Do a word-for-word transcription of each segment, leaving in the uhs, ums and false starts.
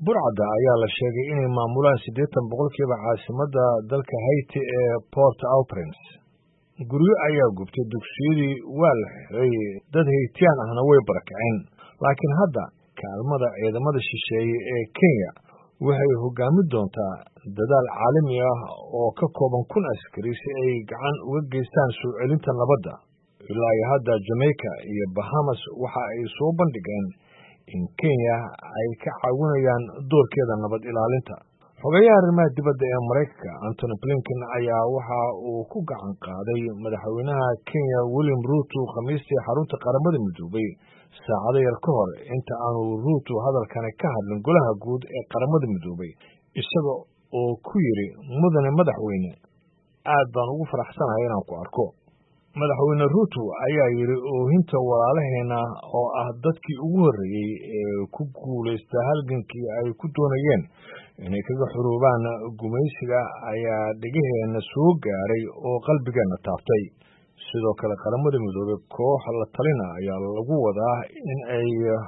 burcadda ayaa la sheegay inay maamulaan siddeetan boqolkiiba caasimadda dalka Haiti ee Port-au-Prince. Guryo ayaa gubtay, dugsiyadii waa la xiray, dad Haitian ahna way barakaceen. Laakiin hadda kaalmada ciidamada shisheeye ee Kenya waxay hoggaamin doontaa dadaal caalami ah oo ka kooban kun askari si ay gacan uga geystaan soo celinta nabadda. Ilaa iyo hadda Jamaica iyo Bahamas waxa ay soo bandhigeen in Kenya ay ka caawinayaan doorkeeda nabad ilaalinta. Xogayaha arrimaha dibadda ee Mareykanka Antony Blinken ayaa waxa uu ku gacan qaaday madaxweynaha Kenya William Ruto Khamiistii xarunta qaramada midoobay saacado yar ka hor inta aanu Ruto hadalkani ka hadlin golaha guud ee qaramada midoobay, isaga oo ku yidhi mudane madaxweyne, aad baan ugu faraxsanahay inaan ku arko. Madaxweyne Ruto ayaa yidhi oohinta walaalaheena oo ah dadkii ugu horreeyey ee ku guulaysta halgankii ay ku doonayeen inay kaga xuruubaan gumaysiga ayaa dhegaheenna soo gaaray oo qalbigeenna taabtay. Sidoo kale qaramada midoobay koox la talina ayaa lagu wadaa in ay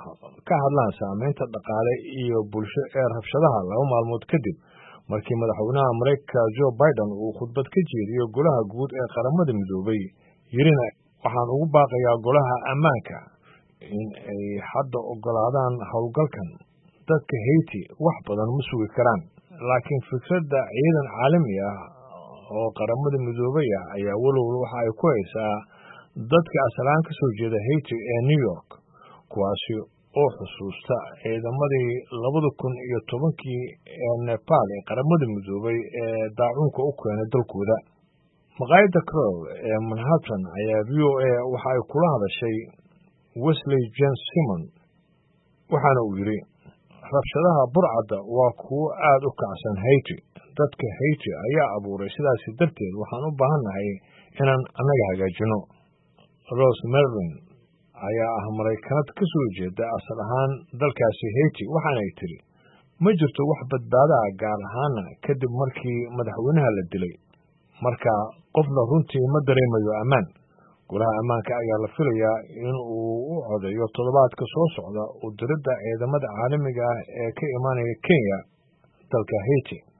ka hadlaan saameynta dhaqaale iyo bulsho ee rabshadaha laba maalmood kadib markii madaxweynaha Mareykanka Joe Biden uu khudbad ka jeediyey golaha guud ee qaramada midoobay, yirina waxaan ugu baaqayaa golaha ammaanka in ay hadda ogolaadaan howlgalkan. Dadka Haiti wax badan ma sugi karaan, laakiin fikradda ciidan caalami ah oo qaramada midoobay ah ayaa walowba waxa ay ku haysaa dadka asalaan ka soo jeeda Haiti ee New York, kuwaasi oo xusuusta ciidamadii labada kun iyo tobankii ee Nepal ee qaramada midoobay ee daacuunka u keenay dalkooda. Maqaayadda Crow ee Manhattan ayaa V O A waxa ay kula hadashay Wesley James Simon, waxaana uu yidhi rabshadaha burcadda waa kuwo aad u kacsan Haiti. Dadka Haiti ayaa abuuray, sidaasi darteed waxaan u baahannahay inaan annaga hagaajino. Rose Melvin ayaa ah Maraykanad ka soo jeeda asal ahaan dalkaasi Haiti, waxaana ay tiri ma jirto wax badbaada ah gaar ahaana kadib markii madaxweynaha la dilay. Marka qofna runtii ma dareemayo ammaan. Golaha ammaanka ayaa la filayaa in uu u codeeyo toddobaadka soo socda u diridda ciidamada caalamiga ah ee ka imaanaya Kenya dalka Haiti.